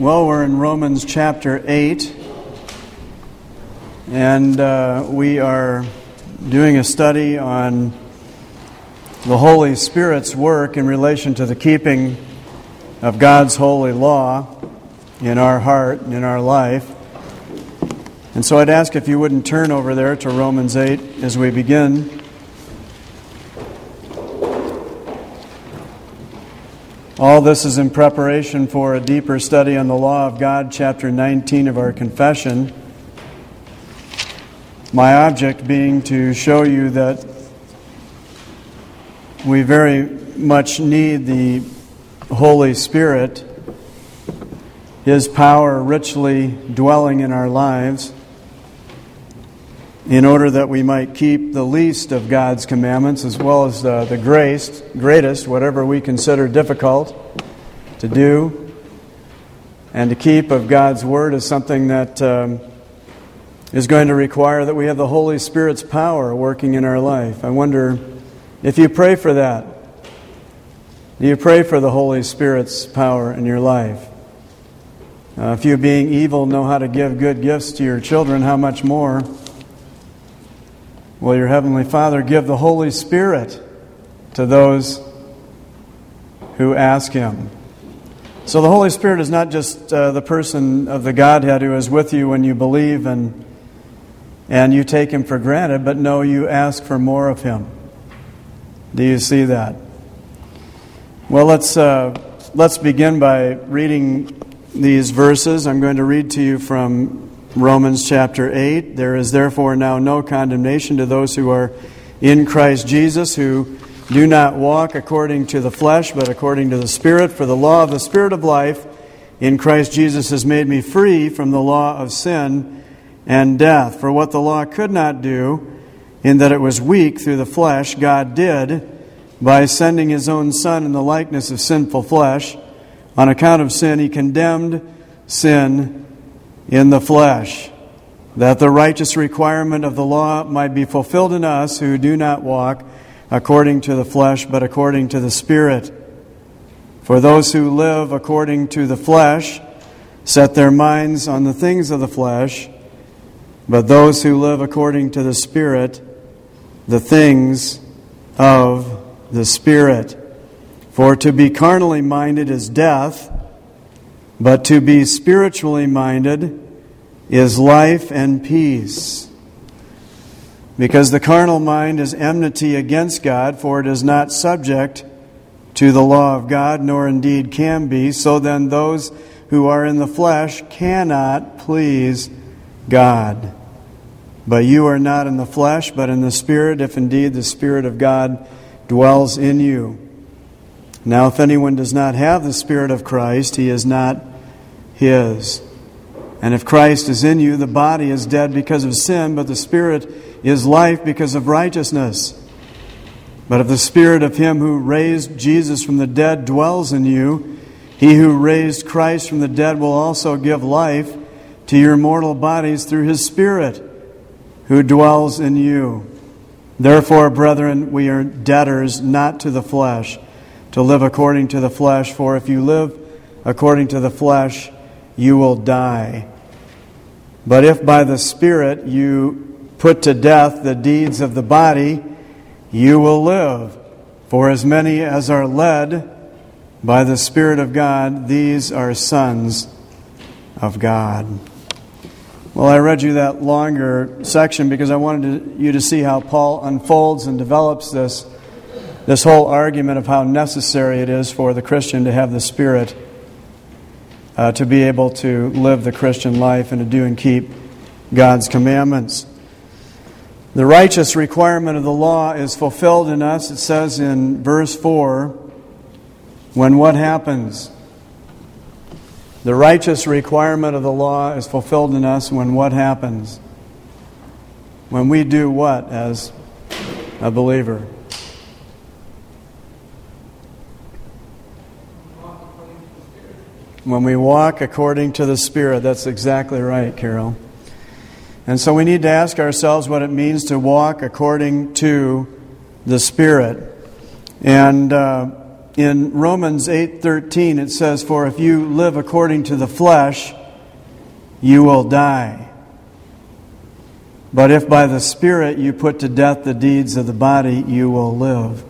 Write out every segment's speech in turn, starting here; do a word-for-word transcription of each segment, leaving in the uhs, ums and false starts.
Well, we're in Romans chapter eight, and uh, we are doing a study on the Holy Spirit's work in relation to the keeping of God's holy law in our heart and in our life. And so I'd ask if you wouldn't turn over there to Romans eight as we begin. All this is in preparation for a deeper study on the law of God, chapter nineteen of our confession. My object being to show you that we very much need the Holy Spirit, His power richly dwelling in our lives, in order that we might keep the least of God's commandments as well as the, the greatest, greatest, whatever we consider difficult to do. And to keep of God's Word is something that um, is going to require that we have the Holy Spirit's power working in our life. I wonder if you pray for that. Do you pray for the Holy Spirit's power in your life? Uh, if you, being evil, know how to give good gifts to your children, how much more will your Heavenly Father give the Holy Spirit to those who ask Him? So the Holy Spirit is not just uh, the person of the Godhead who is with you when you believe and and you take Him for granted, but no, you ask for more of Him. Do you see that? Well, let's uh, let's begin by reading these verses. I'm going to read to you from Romans chapter eight. There is therefore now no condemnation to those who are in Christ Jesus, who do not walk according to the flesh, but according to the Spirit. For the law of the Spirit of life in Christ Jesus has made me free from the law of sin and death. For what the law could not do, in that it was weak through the flesh, God did by sending His own Son in the likeness of sinful flesh. On account of sin, He condemned sin in the flesh, that the righteous requirement of the law might be fulfilled in us who do not walk according to the flesh, but according to the Spirit. For those who live according to the flesh set their minds on the things of the flesh, but those who live according to the Spirit, the things of the Spirit. For to be carnally minded is death, but to be spiritually minded is life and peace. Because the carnal mind is enmity against God, for it is not subject to the law of God, nor indeed can be. So then those who are in the flesh cannot please God. But you are not in the flesh, but in the Spirit, if indeed the Spirit of God dwells in you. Now if anyone does not have the Spirit of Christ, he is not His. And if Christ is in you, the body is dead because of sin, but the Spirit is life because of righteousness. But if the Spirit of Him who raised Jesus from the dead dwells in you, He who raised Christ from the dead will also give life to your mortal bodies through His Spirit who dwells in you. Therefore, brethren, we are debtors not to the flesh, to live according to the flesh. For if you live according to the flesh, you will die. But if by the Spirit you put to death the deeds of the body, you will live. For as many as are led by the Spirit of God, these are sons of God. Well, I read you that longer section because I wanted to, you to see how Paul unfolds and develops this, this whole argument of how necessary it is for the Christian to have the Spirit Uh, to be able to live the Christian life and to do and keep God's commandments. The righteous requirement of the law is fulfilled in us, it says in verse four, when what happens? The righteous requirement of the law is fulfilled in us when what happens? When we do what as a believer? When we walk according to the Spirit. That's exactly right, Carol. And so we need to ask ourselves what it means to walk according to the Spirit. And uh, in Romans eight thirteen, it says, "For if you live according to the flesh, you will die. But if by the Spirit you put to death the deeds of the body, you will live."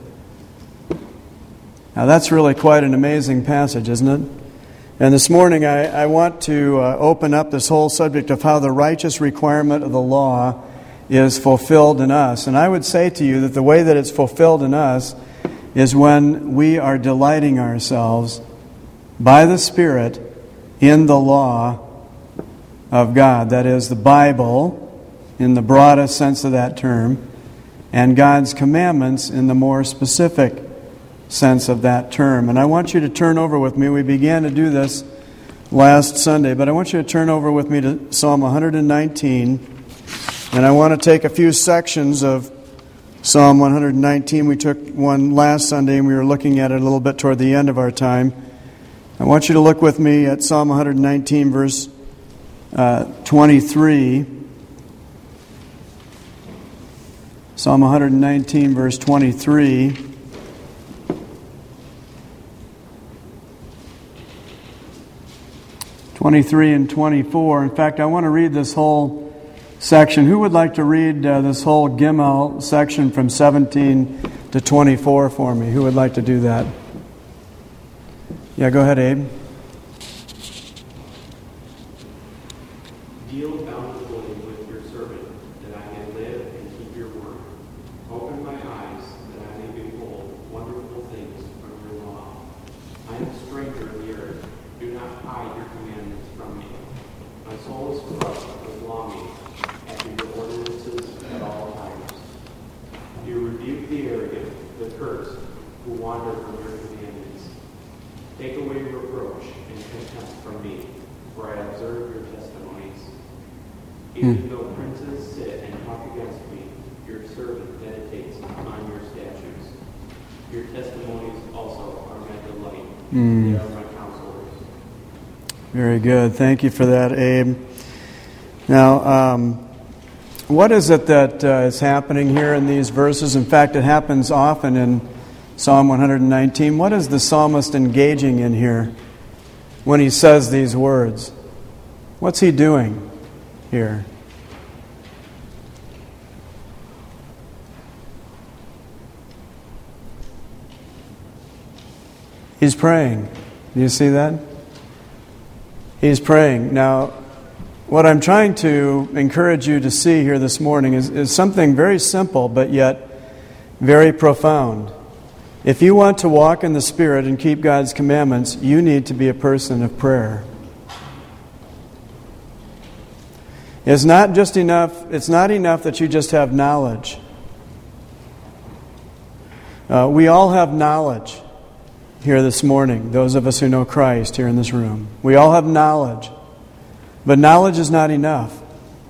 Now that's really quite an amazing passage, isn't it? And this morning I, I want to uh, open up this whole subject of how the righteous requirement of the law is fulfilled in us. And I would say to you that the way that it's fulfilled in us is when we are delighting ourselves by the Spirit in the law of God. That is, the Bible, in the broadest sense of that term, and God's commandments in the more specific sense of that term. And I want you to turn over with me. We began to do this last Sunday, but I want you to turn over with me to Psalm one nineteen. And I want to take a few sections of Psalm one nineteen. We took one last Sunday and we were looking at it a little bit toward the end of our time. I want you to look with me at Psalm one nineteen, verse uh, twenty-three. Psalm one nineteen, verse twenty-three. twenty-three and twenty-four. In fact, I want to read this whole section. Who would like to read uh, this whole Gimel section from seventeen to twenty-four for me? Who would like to do that? Yeah, go ahead, Abe. Deal bountifully with your servant, that I may live and keep your word. Open my eyes, that I may behold wonderful things from your law. I am a stranger in the earth. Do not hide your commandments from me. My soul is crushed with longing after your ordinances at all times. You rebuke the arrogant, the cursed, who wander from your commandments. Take away reproach and contempt from me, for I observe your testimonies. Even hmm. though princes sit and talk against me, your servant meditates on your statutes. Your testimonies also are my delight. Mm. They are my counselors. Very good. Thank you for that, Abe. Now, um, what is it that uh, is happening here in these verses? In fact, it happens often in Psalm one nineteen. What is the psalmist engaging in here when he says these words? What's he doing here? He's praying. Do you see that? He's praying. Now, what I'm trying to encourage you to see here this morning is, is something very simple, but yet very profound. If you want to walk in the Spirit and keep God's commandments, you need to be a person of prayer. It's not just enough, it's not enough that you just have knowledge. Uh, we all have knowledge here this morning, those of us who know Christ here in this room. We all have knowledge. But knowledge is not enough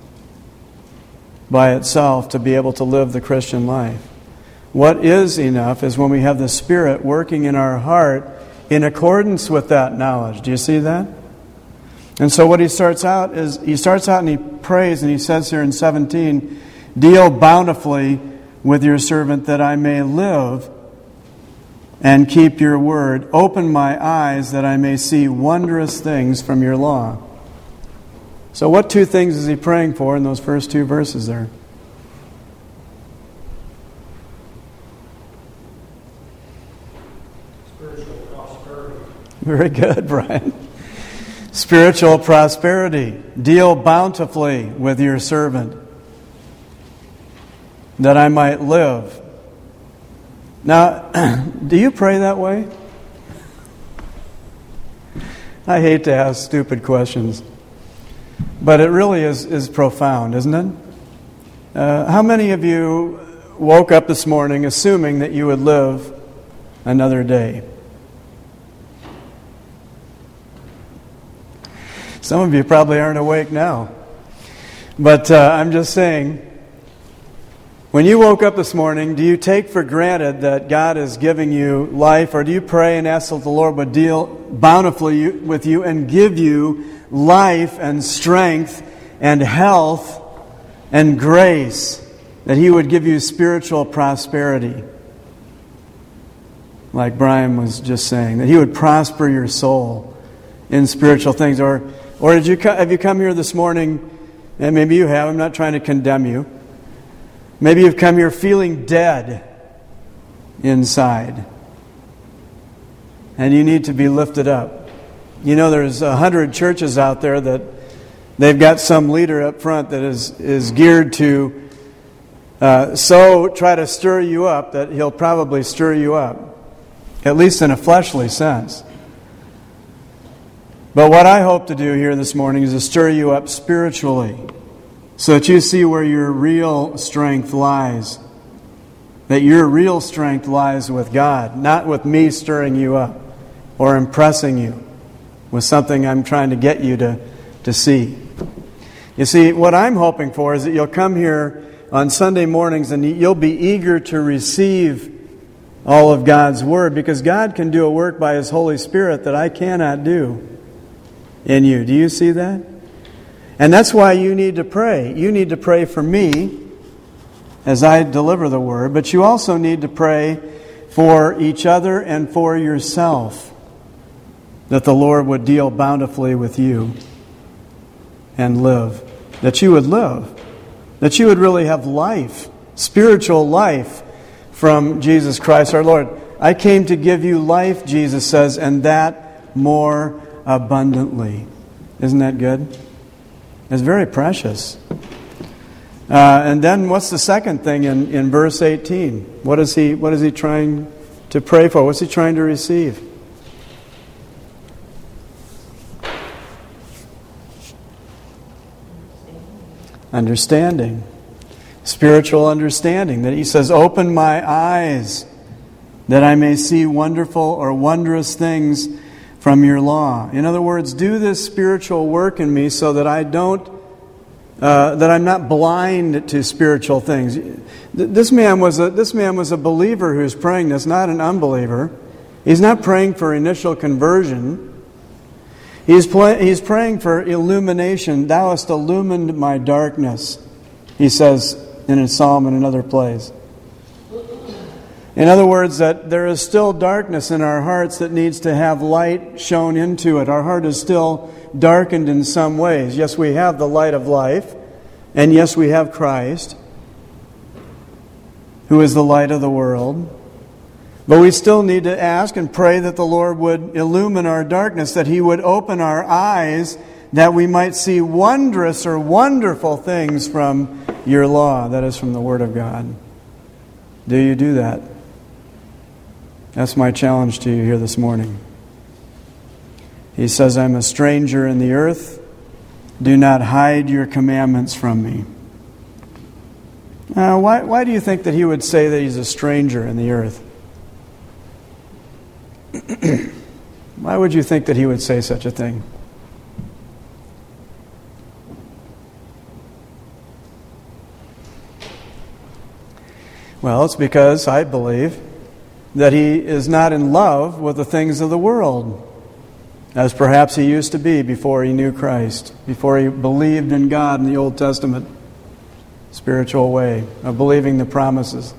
by itself to be able to live the Christian life. What is enough is when we have the Spirit working in our heart in accordance with that knowledge. Do you see that? And so what he starts out is, he starts out and he prays, and he says here in seventeen, "Deal bountifully with your servant, that I may live and keep your word. Open my eyes, that I may see wondrous things from your law." So what two things is he praying for in those first two verses there? Spiritual prosperity. Very good, Brian. Spiritual prosperity. Deal bountifully with your servant, that I might live. Now, do you pray that way? I hate to ask stupid questions, but it really is, is profound, isn't it? Uh, how many of you woke up this morning assuming that you would live another day? Some of you probably aren't awake now. But uh, I'm just saying, when you woke up this morning, do you take for granted that God is giving you life, or do you pray and ask that the Lord would deal bountifully with you and give you life and strength and health and grace, that He would give you spiritual prosperity? like Brian was just saying, that He would prosper your soul in spiritual things. Or, or did you co- have you come here this morning, and maybe you have, I'm not trying to condemn you. Maybe you've come here feeling dead inside, and you need to be lifted up. You know, there's a hundred churches out there that they've got some leader up front that is, is geared to uh, so try to stir you up that he'll probably stir you up, at least in a fleshly sense. But what I hope to do here this morning is to stir you up spiritually, so that you see where your real strength lies. That your real strength lies with God, not with me stirring you up or impressing you with something I'm trying to get you to, to see. You see, what I'm hoping for is that you'll come here on Sunday mornings and you'll be eager to receive all of God's Word, because God can do a work by His Holy Spirit that I cannot do in you. Do you see that? And that's why you need to pray. You need to pray for me as I deliver the Word, but you also need to pray for each other and for yourself, that the Lord would deal bountifully with you and live. That you would live. That you would really have life, spiritual life from Jesus Christ our Lord. I came to give you life, Jesus says, and that more abundantly. Isn't that good? It's very precious. Uh, and then what's the second thing in, in verse eighteen? What is he, what is he trying to pray for? What's he trying to receive? Understanding. Spiritual understanding. That he says, open my eyes that I may see wonderful or wondrous things from your law. In other words, do this spiritual work in me so that I don't, uh, that I'm not blind to spiritual things. This man was a this man was a believer who's praying this, not an unbeliever. He's not praying for initial conversion. He's play, he's praying for illumination. Thou hast illumined my darkness, he says in a psalm in another place. In other words, that there is still darkness in our hearts that needs to have light shown into it. Our heart is still darkened in some ways. Yes, we have the light of life, and yes, we have Christ, who is the light of the world. But we still need to ask and pray that the Lord would illumine our darkness, that He would open our eyes, that we might see wondrous or wonderful things from your law, that is, from the Word of God. Do you do that? That's my challenge to you here this morning. He says, I'm a stranger in the earth. Do not hide your commandments from me. Uh, why, why do you think that he would say that he's a stranger in the earth? Why would you think that he would say such a thing? Well, it's because I believe that he is not in love with the things of the world, as perhaps he used to be before he knew Christ, before he believed in God in the Old Testament spiritual way of believing the promises.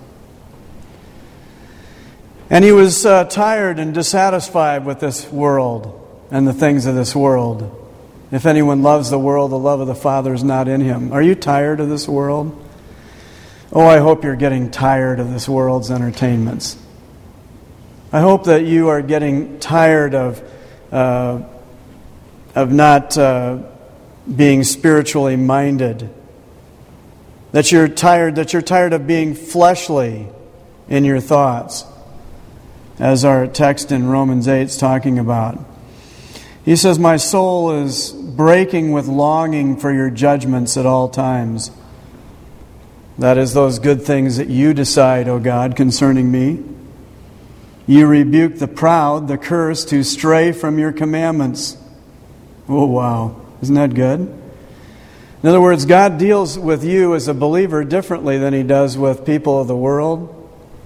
And he was uh, tired and dissatisfied with this world and the things of this world. If anyone loves the world, the love of the Father is not in him. Are you tired of this world? Oh, I hope you're getting tired of this world's entertainments. I hope that you are getting tired of uh, of not uh, being spiritually minded. That you're tired. That you're tired of being fleshly in your thoughts, as our text in Romans eight is talking about. He says, "My soul is breaking with longing for your judgments at all times." That is, those good things that you decide, O God, concerning me. You rebuke the proud, the cursed, who stray from your commandments. Oh, wow. Isn't that good? In other words, God deals with you as a believer differently than He does with people of the world.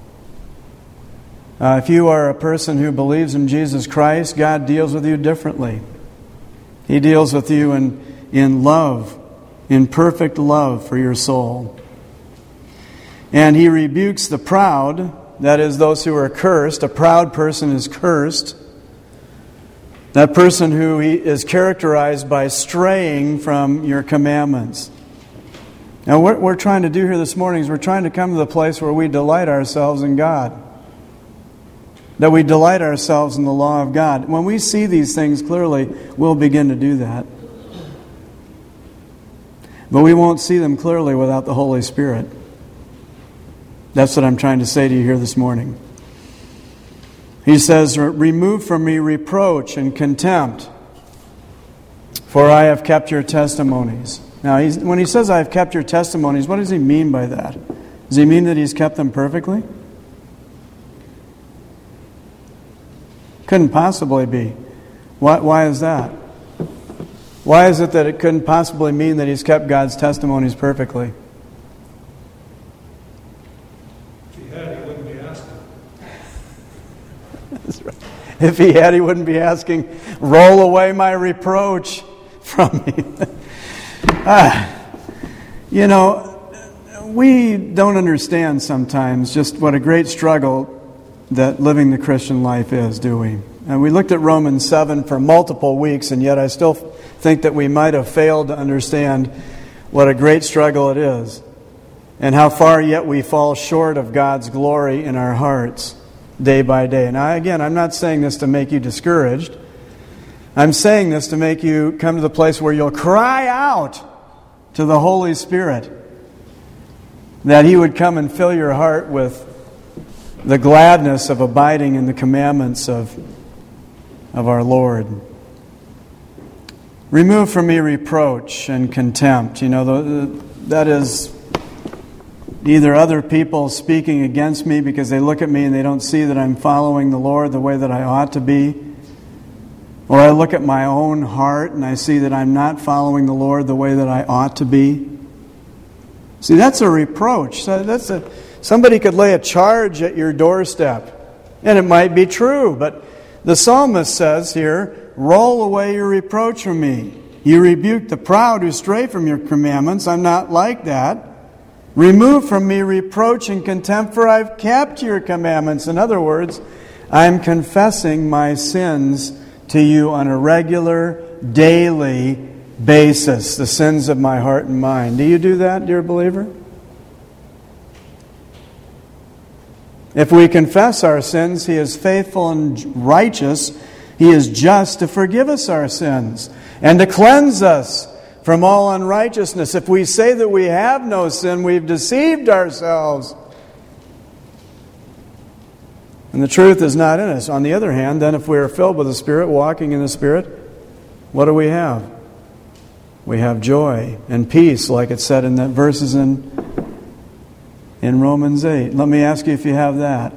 Uh, if you are a person who believes in Jesus Christ, God deals with you differently. He deals with you in, in love, in perfect love for your soul. And He rebukes the proud. that is, those who are cursed. A proud person is cursed. That person who is characterized by straying from your commandments. Now, what we're trying to do here this morning is we're trying to come to the place where we delight ourselves in God. That we delight ourselves in the law of God. When we see these things clearly, we'll begin to do that. But we won't see them clearly without the Holy Spirit. That's what I'm trying to say to you here this morning. He says, remove from me reproach and contempt, for I have kept your testimonies. Now, he's, when he says I have kept your testimonies, what does he mean by that? Does he mean that he's kept them perfectly? Couldn't possibly be. Why, why is that? Why is it that it couldn't possibly mean that he's kept God's testimonies perfectly? If he had, he wouldn't be asking. That's right. If he had, he wouldn't be asking, roll away my reproach from me. ah, you know, we don't understand sometimes just what a great struggle that living the Christian life is, do we? And we looked at Romans seven for multiple weeks, and yet I still think that we might have failed to understand what a great struggle it is, and how far yet we fall short of God's glory in our hearts day by day. And I, again, I'm not saying this to make you discouraged. I'm saying this to make you come to the place where you'll cry out to the Holy Spirit that He would come and fill your heart with the gladness of abiding in the commandments of, of our Lord. Remove from me reproach and contempt. You know, the, that is either other people speaking against me because they look at me and they don't see that I'm following the Lord the way that I ought to be. Or I look at my own heart and I see that I'm not following the Lord the way that I ought to be. See, that's a reproach. That's a, somebody could lay a charge at your doorstep, and it might be true, but the psalmist says here, roll away your reproach from me. You rebuke the proud who stray from your commandments. I'm not like that. Remove from me reproach and contempt, for I've kept your commandments. In other words, I'm confessing my sins to you on a regular, daily basis, the sins of my heart and mind. Do you do that, dear believer? If we confess our sins, He is faithful and righteous. He is just to forgive us our sins and to cleanse us from all unrighteousness. If we say that we have no sin, we've deceived ourselves, and the truth is not in us. On the other hand, then if we are filled with the Spirit, walking in the Spirit, what do we have? We have joy and peace, like it said in the verses in, in Romans eight. Let me ask you if you have that.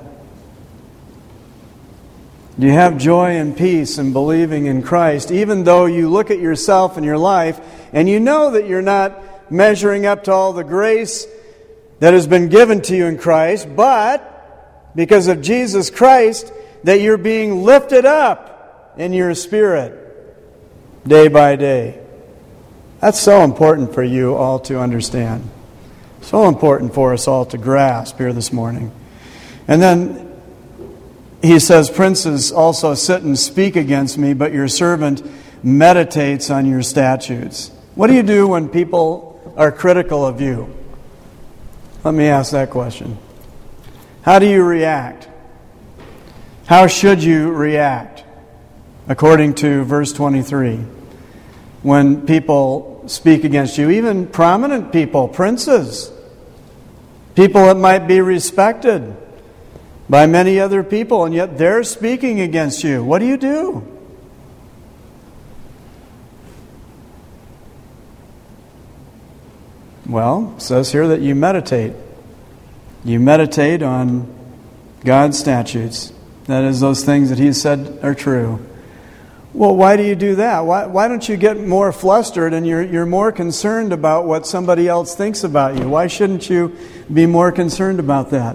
Do you have joy and peace in believing in Christ, even though you look at yourself and your life and you know that you're not measuring up to all the grace that has been given to you in Christ, but because of Jesus Christ, that you're being lifted up in your spirit day by day? That's so important for you all to understand. So important for us all to grasp here this morning. And then he says, princes also sit and speak against me, but your servant meditates on your statutes. What do you do when people are critical of you? Let me ask that question. How do you react? How should you react? According to verse twenty-three. When people speak against you, even prominent people, princes, people that might be respected by many other people, and yet they're speaking against you. What do you do? Well, it says here that you meditate. You meditate on God's statutes. That is, those things that He said are true. Well, why do you do that? Why, why don't you get more flustered and you're, you're more concerned about what somebody else thinks about you? Why shouldn't you be more concerned about that?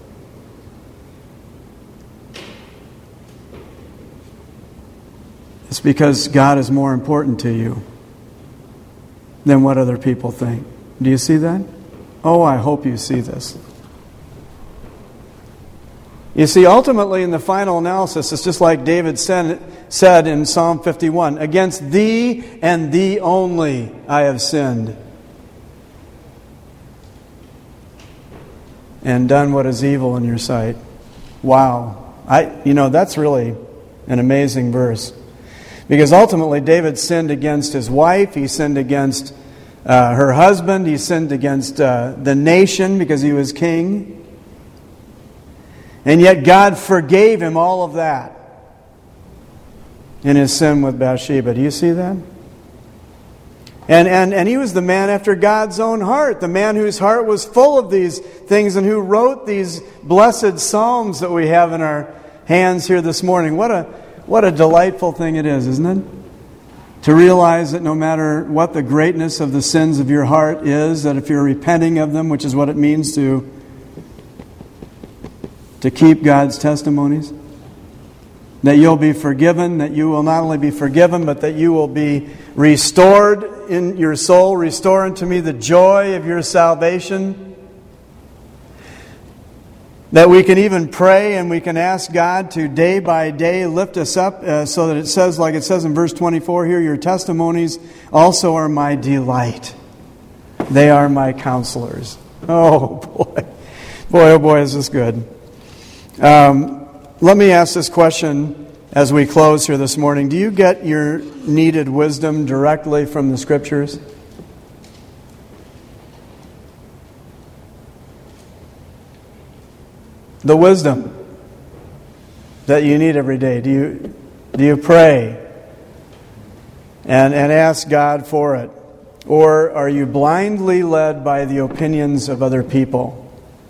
It's because God is more important to you than what other people think. Do you see that? Oh, I hope you see this. You see, ultimately in the final analysis, it's just like David said in Psalm fifty-one, against thee and thee only I have sinned, and done what is evil in your sight. Wow. I, you know, that's really an amazing verse. Because ultimately David sinned against his wife, he sinned against uh, her husband, he sinned against uh, the nation because he was king. And yet God forgave him all of that in his sin with Bathsheba. Do you see that? And, and, and he was the man after God's own heart, the man whose heart was full of these things and who wrote these blessed psalms that we have in our hands here this morning. What a, what a delightful thing it is, isn't it? To realize that no matter what the greatness of the sins of your heart is, that if you're repenting of them, which is what it means to, to keep God's testimonies, that you'll be forgiven, that you will not only be forgiven, but that you will be restored in your soul. Restore unto me the joy of your salvation. That we can even pray and we can ask God to day by day lift us up uh, so that it says, like it says in verse twenty-four here, your testimonies also are my delight. They are my counselors. Oh boy. Boy, oh boy, is this good. Um... Let me ask this question as we close here this morning. Do you get your needed wisdom directly from the Scriptures? The wisdom that you need every day. Do you, do you pray and, and ask God for it? Or are you blindly led by the opinions of other people?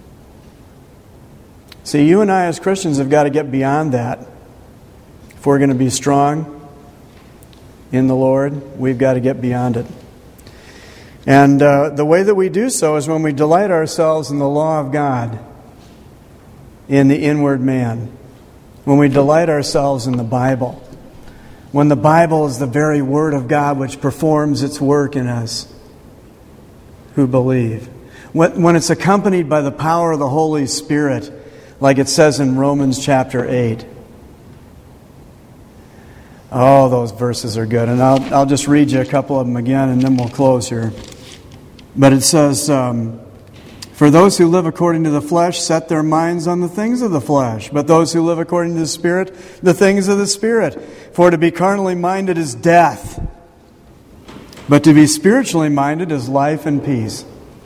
See, you and I as Christians have got to get beyond that. If we're going to be strong in the Lord, we've got to get beyond it. And uh, the way that we do so is when we delight ourselves in the law of God, in the inward man. When we delight ourselves in the Bible. When the Bible is the very Word of God which performs its work in us who believe. When, when it's accompanied by the power of the Holy Spirit, like it says in Romans chapter eight. Oh, those verses are good. And I'll, I'll just read you a couple of them again and then we'll close here. But it says, um, for those who live according to the flesh set their minds on the things of the flesh. But those who live according to the Spirit, the things of the Spirit. For to be carnally minded is death. But to be spiritually minded is life and peace.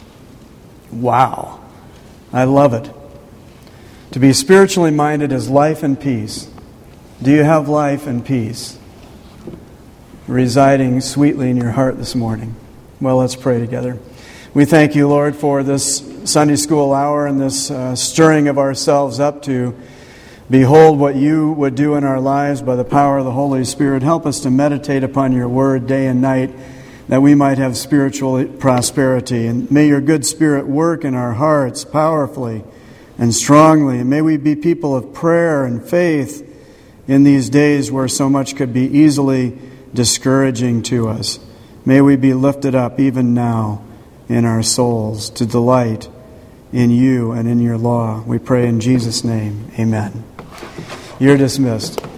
Wow. I love it. To be spiritually minded is life and peace. Do you have life and peace residing sweetly in your heart this morning? Well, let's pray together. We thank you, Lord, for this Sunday school hour and this uh, stirring of ourselves up to behold what you would do in our lives by the power of the Holy Spirit. Help us to meditate upon your word day and night that we might have spiritual prosperity. And may your good Spirit work in our hearts powerfully and strongly. And may we be people of prayer and faith in these days where so much could be easily discouraging to us. May we be lifted up even now in our souls to delight in you and in your law. We pray in Jesus' name. Amen. You're dismissed.